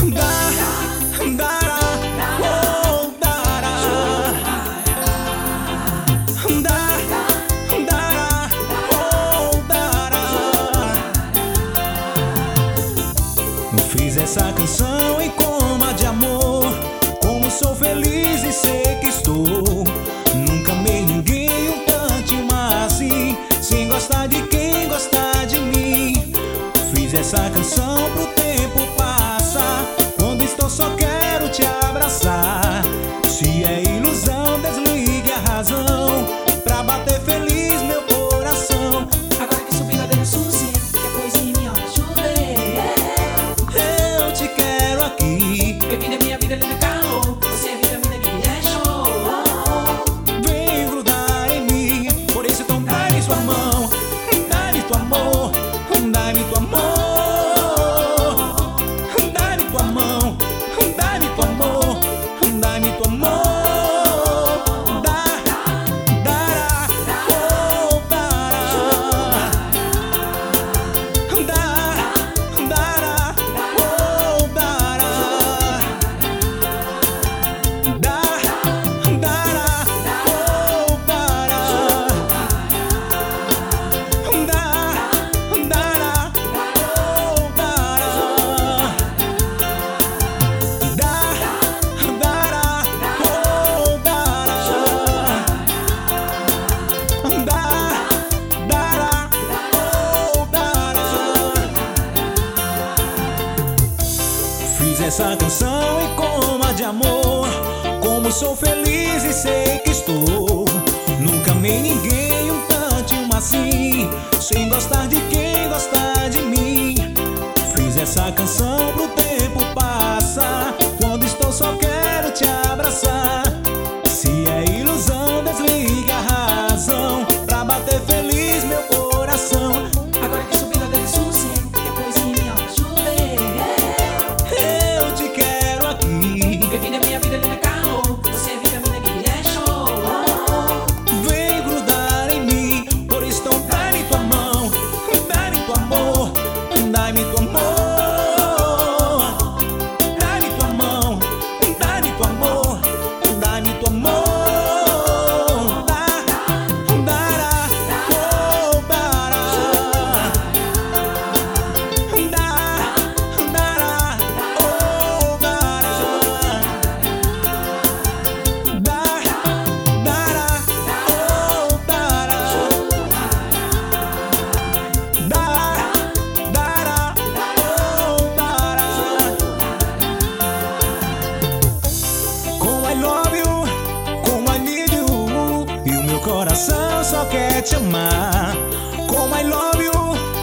Fiz essa canção em coma de amor. Como sou feliz e sei que estou. Nunca amei ninguém um tanto mais assim, sem gostar de quem gosta de mim. Fiz essa canção pro tempo passar. Quando estou só quero te abraçar. Se é ilusão, desligue a razão pra bater feliz meu coração. Agora que subi lá dentro sossego, que a coisinha me ajude. Eu te quero aqui. Bebida é minha vida, vida calor. Você é vitamina que me deixa. Vem grudar em mim. Por isso então dá-me sua mão. Dá-me tu amor. Dá-me tu amor. Dá-me tua mão. Dá-me tu amor. Dá-me tu amor. Fiz essa canção em coma de amor. Como sou feliz e sei que estou. Nunca amei ninguém um tanto assim, sem gostar de quem gosta de mim. Fiz essa canção pro tempo passar. Quando estou só quero te abraçar. Se é ilusão, desligue a razão pra bater feliz meu coração. Agora que subi lá dentro sossego, que a coisinha me ajude. Eu te quero aqui. Bebida é minha vida, vida calor. Você é vitamina que me deixa. Vem grudar em mim. Por isso então dá-me tua mão. Dá-me tu amor. Dá-me tu amor. Dá-me tua mão. Dá-me tu amor. Dá-me tu amor. Coração só quer te amar. Como I love you.